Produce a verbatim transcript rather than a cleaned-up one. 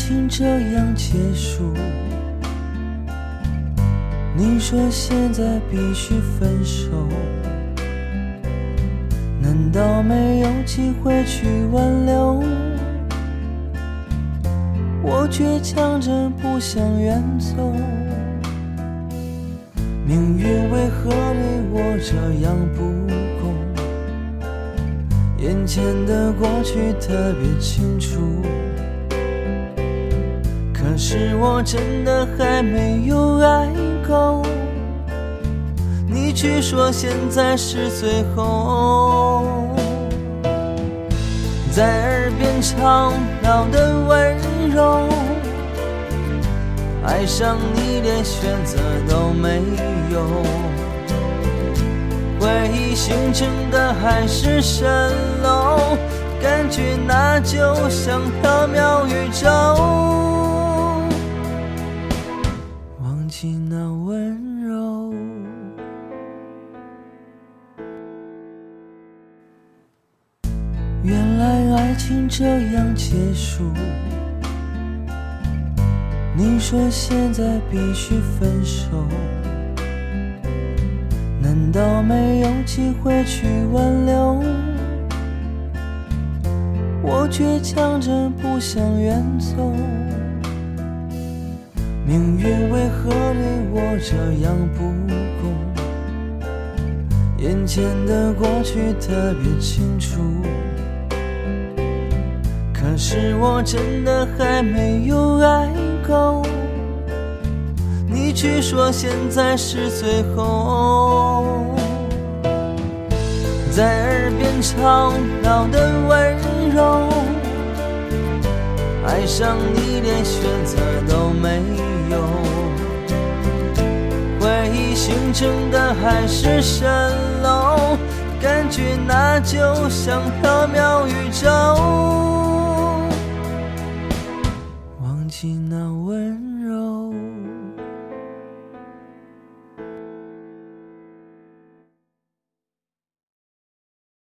情这样结束，你说现在必须分手，难道没有机会去挽留？我倔强着不想远走，命运为何对我这样不公？眼前的过去特别清楚，可是我真的还没有爱够。你却说现在是最后，在耳边唱闹的温柔，爱上你连选择都没有，回忆形成的海市蜃楼，感觉那就像缥缈宇宙，忘记那温柔。原来爱情这样结束，你说现在必须分手，难道没有机会去挽留？我倔强着不想远走，命运为何对我这样不公？眼前的过去特别清楚，可是我真的还没有爱够。你却说现在是最后，在耳边唱闹的温柔，爱上你连选择都没有，回忆形成的海市蜃楼，感觉那就像缥缈宇宙。